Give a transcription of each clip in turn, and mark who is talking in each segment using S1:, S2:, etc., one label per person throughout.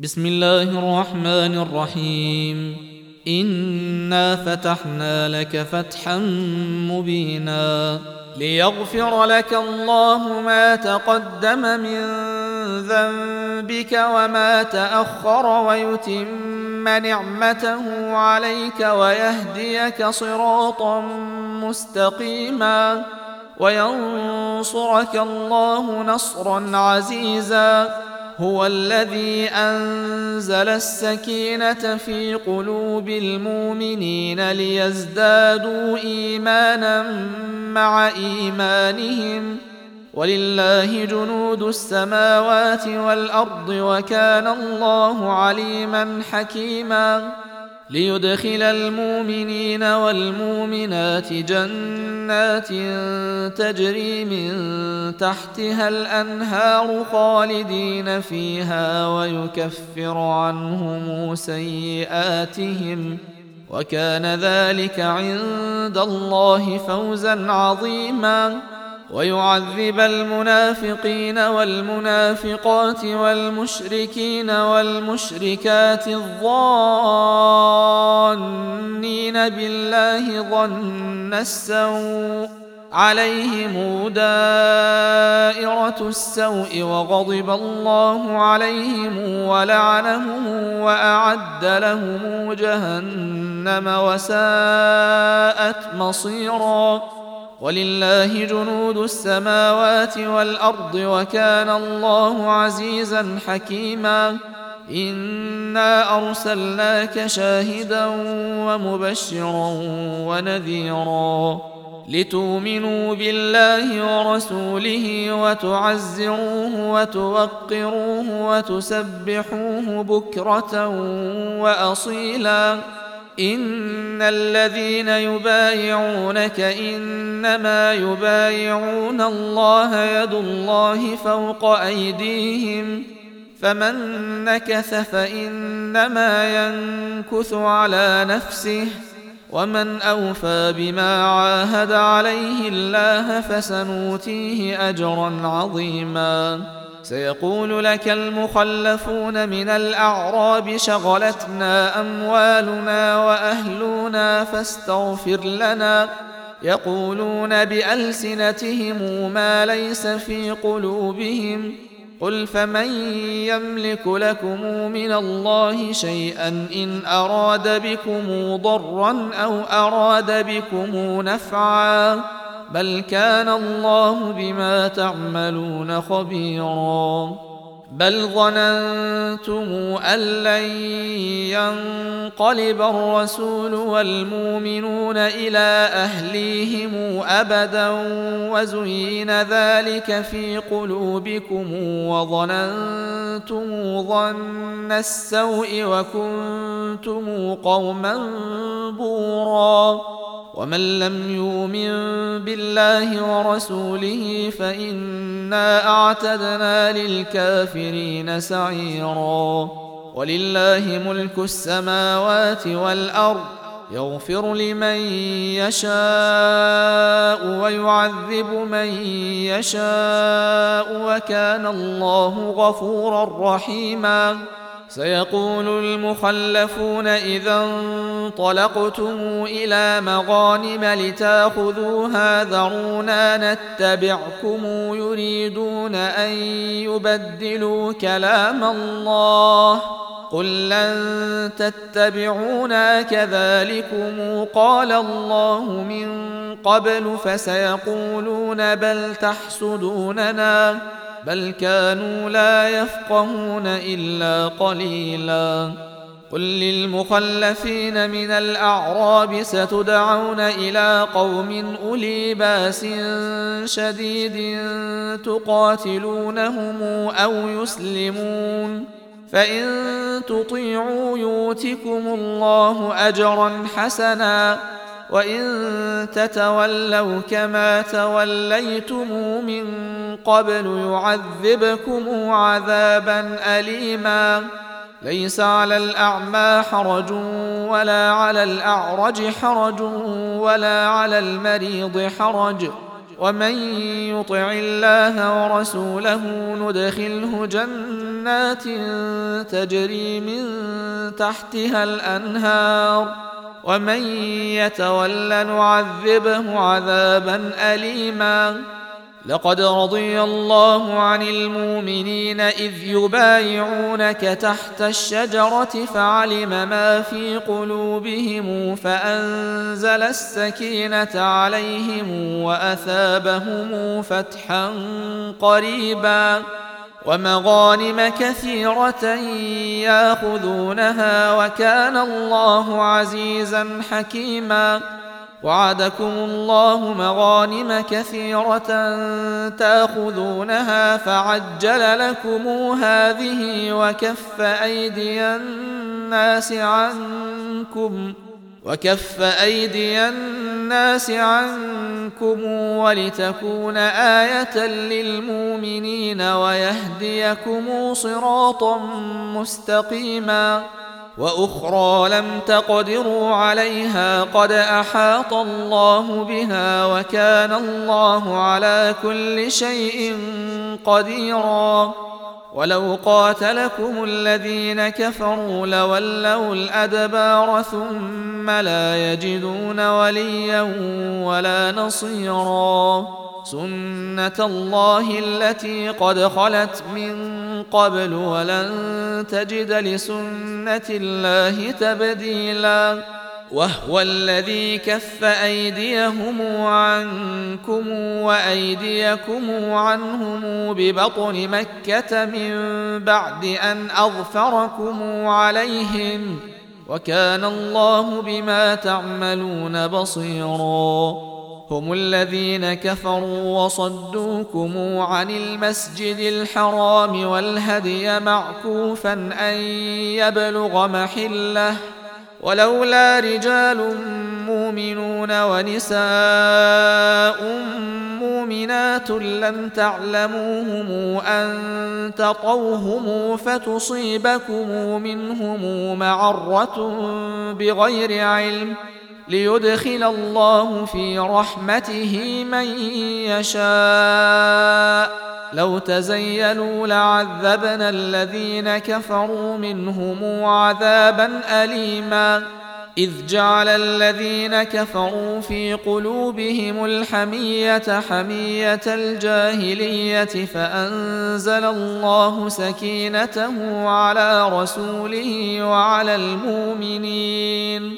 S1: بسم الله الرحمن الرحيم. إنا فتحنا لك فتحا مبينا ليغفر لك الله ما تقدم من ذنبك وما تأخر ويتم نعمته عليك ويهديك صراطا مستقيما وينصرك الله نصرا عزيزا. هو الذي أنزل السكينة في قلوب المؤمنين ليزدادوا إيمانا مع إيمانهم ولله جنود السماوات والأرض وكان الله عليما حكيما. ليدخل المؤمنين والمؤمنات جنات تجري من تحتها الأنهار خالدين فيها ويكفر عنهم سيئاتهم وكان ذلك عند الله فوزا عظيما. ويعذب المنافقين والمنافقات والمشركين والمشركات الظانين بالله ظن السوء عليهم دائرة السوء وغضب الله عليهم ولعنهم وأعد لهم جهنم وساءت مصيرا. ولله جنود السماوات والأرض وكان الله عزيزا حكيما. إنا أرسلناك شاهدا ومبشرا ونذيرا لتؤمنوا بالله ورسوله وتعزروه وتوقروه وتسبحوه بكرة وأصيلا. إن الذين يبايعونك إنما يبايعون الله يد الله فوق أيديهم فمن نكث فإنما ينكث على نفسه ومن أوفى بما عاهد عليه الله فسنؤتيه أجرا عظيما. سيقول لك المخلفون من الأعراب شغلتنا أموالنا وأهلنا فاستغفر لنا يقولون بألسنتهم ما ليس في قلوبهم قل فمن يملك لكم من الله شيئا إن أراد بكم ضرا أو أراد بكم نفعا بل كان الله بما تعملون خبيرا. بل ظننتم أن لن ينقلب الرسول والمؤمنون إلى أهليهم أبدا وزين ذلك في قلوبكم وظننتم ظن السوء وكنتم قوما بورا. ومن لم يؤمن بالله ورسوله فإنا أعتدنا للكافرين سعيرا. ولله ملك السماوات والأرض يغفر لمن يشاء ويعذب من يشاء وكان الله غفورا رحيما. سيقول المخلفون إذا انطلقتم إلى مغانم لتأخذوها ذرونا نتبعكم يريدون أن يبدلوا كلام الله قل لن تتبعونا كذلكم قال الله من قبل فسيقولون بل تحسدوننا بل كانوا لا يفقهون إلا قليلا. قل للمخلفين من الأعراب ستدعون إلى قوم أولي بأس شديد تقاتلونهم أو يسلمون فإن تطيعوا يؤتكم الله أجرا حسنا وإن تتولوا كما توليتم من قبل يعذبكم عذابا أليما. ليس على الأعمى حرج ولا على الأعرج حرج ولا على المريض حرج ومن يطع الله ورسوله ندخله جنات تجري من تحتها الأنهار ومن يتول نعذبه عذابا أليما. لقد رضي الله عن المؤمنين إذ يبايعونك تحت الشجرة فعلم ما في قلوبهم فأنزل السكينة عليهم وأثابهم فتحا قريبا ومغانم كثيرة ياخذونها وكان الله عزيزا حكيما. وعدكم الله مغانم كثيرة تاخذونها فعجل لكم هذه وكف أيدي الناس عنكم ولتكون آية للمؤمنين ويهديكم صراطا مستقيما. وأخرى لم تقدروا عليها قد أحاط الله بها وكان الله على كل شيء قديرا. ولو قاتلكم الذين كفروا لولوا الأدبار ثم لا يجدون وليا ولا نصيرا. سنة الله التي قد خلت من قبل ولن تجد لسنة الله تبديلا. وهو الذي كف أيديهم عنكم وأيديكم عنهم ببطن مكة من بعد أن أظفركم عليهم وكان الله بما تعملون بصيرا. هم الذين كفروا وصدوكم عن المسجد الحرام والهدي معكوفا أن يبلغ محله ولولا رجال مؤمنون ونساء مؤمنات لم تعلموهم أن تطوهم فتصيبكم منهم معرة بغير علم ليدخل الله في رحمته من يشاء. لو تزيلوا لعذبنا الذين كفروا منهم عذابا أليما. إذ جعل الذين كفروا في قلوبهم الحمية حمية الجاهلية فأنزل الله سكينته على رسوله وعلى المؤمنين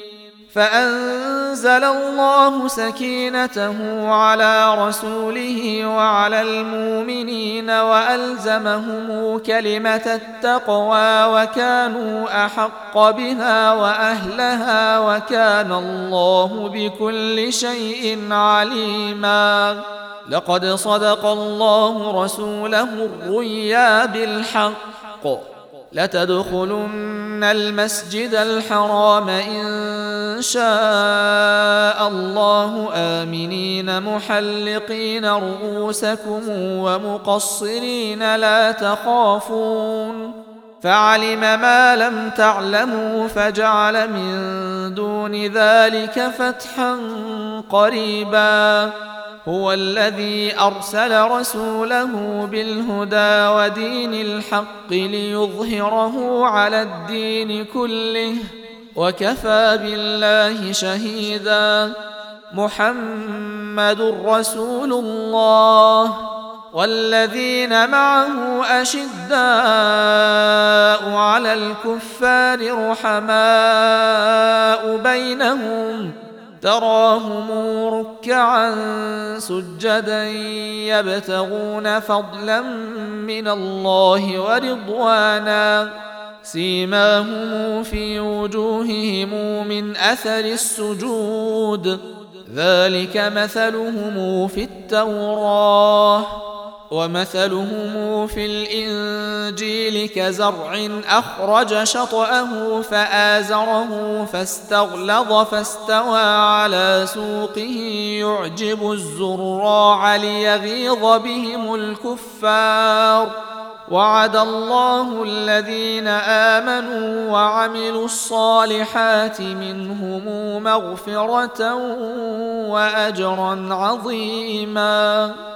S1: وألزمهم كلمة التقوى وكانوا أحق بها وأهلها وكان الله بكل شيء عليما. لقد صدق الله رسوله الرؤيا بالحق لتدخلن المسجد الحرام إن شاء الله آمنين محلقين رؤوسكم ومقصرين لا تخافون فعلم ما لم تعلموا فجعل من دون ذلك فتحا قريبا. هو الذي أرسل رسوله بالهدى ودين الحق ليظهره على الدين كله وكفى بالله شهيدا. محمد رسول الله والذين معه أشداء على الكفار رحماء بينهم تراهم ركعا سجدا يبتغون فضلا من الله ورضوانا سيماهم في وجوههم من أثر السجود ذلك مثلهم في التوراة ومثلهم في الإنجيل كزرع أخرج شطأه فآزره فاستغلظ فاستوى على سوقه يعجب الزراع ليغيظ بهم الكفار وعد الله الذين آمنوا وعملوا الصالحات منهم مغفرة وأجرا عظيما.